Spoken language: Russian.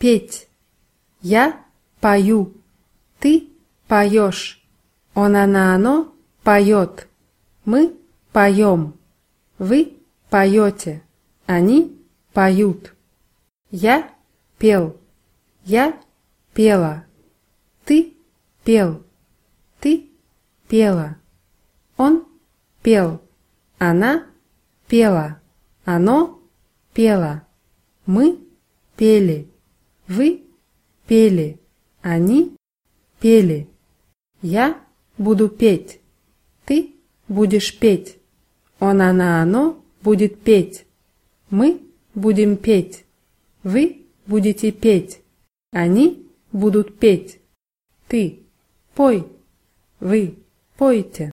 петь. Я пою. Ты поешь. Он, она, оно поет. Мы поем. Вы поете. Они поют. Я пел. Я пела. Ты пел. Ты пела. Он пел. Она пела. Оно пело. Мы пели. Вы пели. Они пели. Я буду петь. Ты будешь петь. Он, она, оно будет петь. Мы будем петь. Вы будете петь. Они будут петь. Ты пой. Вы пойте.